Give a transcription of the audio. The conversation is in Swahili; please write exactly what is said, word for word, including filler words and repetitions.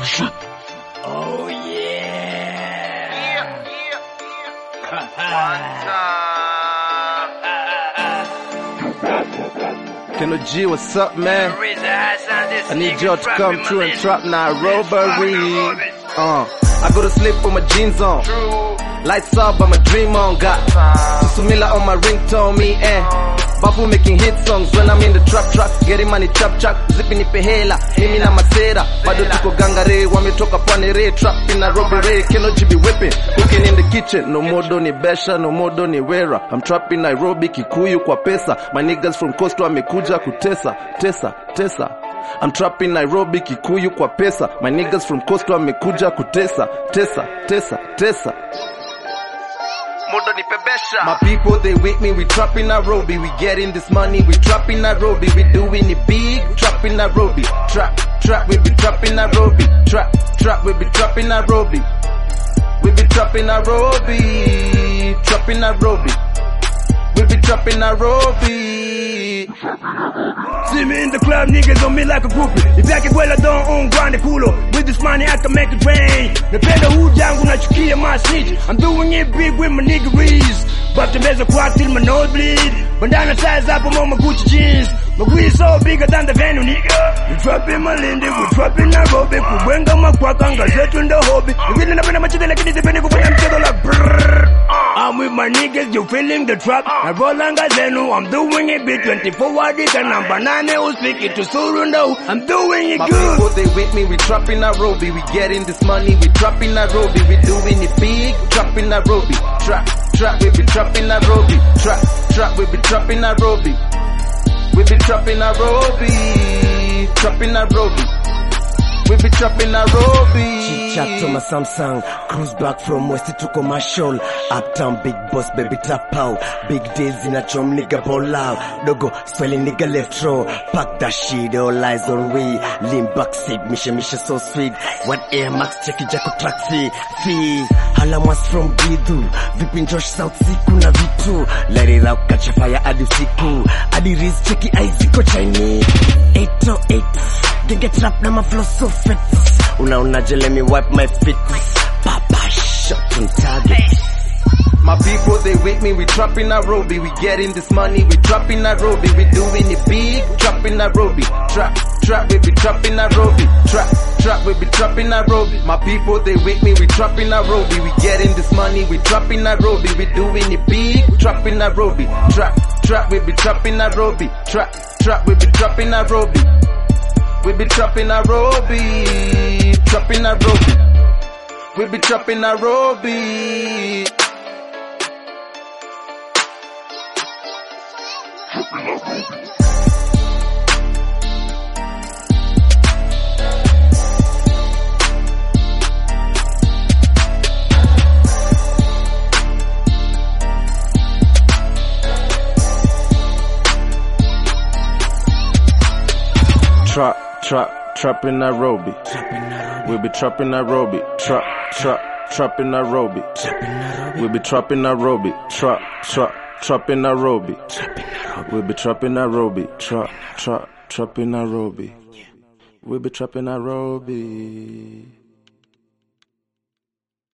Oh yeah. Keno G, what's up, man? I need y'all to come through and trap Nairobi. Uh, I go to sleep with my jeans on. Lights up, but my dream on. Got Susumila on my ringtone, me and Babu making hit songs when I'm in the trap truck. Getting money chap chap, zipping ipe hela. Mimi na masera, bado tuko gangare. Wametoka pwani re, trap in Nairobi re. Keno G be whipping, cooking in the kitchen. No modo ni besha, no modo ni wera. I'm trapping Nairobi, Kikuyu kwa pesa. My niggas from coast wamekuja kutesa, tesa, tesa. I'm trapping Nairobi, Kikuyu kwa pesa. My niggas from coast wamekuja kutesa, tesa, tesa, tesa. My people, they with me, we trapping Nairobi. We getting this money, we trapping Nairobi. We doing it big, trapping Nairobi. Trap, trap, we be trapping Nairobi. Trap, trap, we be trapping Nairobi. We be trapping Nairobi. Trapping Nairobi. We be trapping Nairobi. See me in the club, niggas on me like a groupie. If I can well, I don't own grande culo. With this money, I can make it rain. Napenda hood yangu na chukia my snitch. I'm doing it big with my niggeries. But the best quack till my nose bleed. Bandana size up, I'm on my Gucci jeans. My weed so bigger than the venue, nigga. We trapping Malindi, we trapping Nairobi. Kuwenga makwakanga zetu ndo hobby. We really napenda machete lakini sipendi kufanya mchezo like brrrr. I'm with my niggas, you feeling the trap. I roll anga zenu, I'm doing it big. twenty-four wadika na banane usiki to surundo. I'm doing it My good. people, they with me, we trapping Nairobi. We getting this money, we trapping Nairobi. We doing it big, trapping Nairobi. Trap, trap, we be trapping Nairobi. Trap, trap, we be trapping Nairobi. We be trapping Nairobi. Trapping Nairobi. We be trapping Nairobi. Chat to my Samsung, cruise back from West to commercial. Uptown big boss, baby tap out. Big days in a chum nigga ball out. Dogo, swelling nigga left row. Pack that shit, all eyes on we. Lean back seat, misha misha so sweet. What Air Max, check it jako taxi. Fee, Halamas from Gidu. Vipin Josh South Siku na vitu. Let it out, catch a fire adi siku. Adi Riz, check it, Isiko Chinese. eight oh eight. They get trapped na my flow so fit. Una una let me wipe my feet. Papa shot on target. My people, they with me, we trapping Nairobi. We getting this money, we trapping Nairobi. We doing it big, trapping Nairobi. Trap, trap, we be trapping Nairobi. Trap, trap, we be trapping Nairobi. My people, they with me, we trapping Nairobi. We getting this money, we trapping Nairobi. We doing it big, trapping Nairobi. Trap, trap, we be trapping Nairobi. Trap, trap, we be trapping Nairobi. We be trapping Nairobi, trapping Nairobi. We be trapping Nairobi. Trap, trap, trapping Nairobi. We be trapping Nairobi. Trap, trap, trapping Nairobi. We be trapping Nairobi. Trap, trap, trapping Nairobi. We be trapping Nairobi. Trap, trap, trapping Nairobi. We be trapping Nairobi.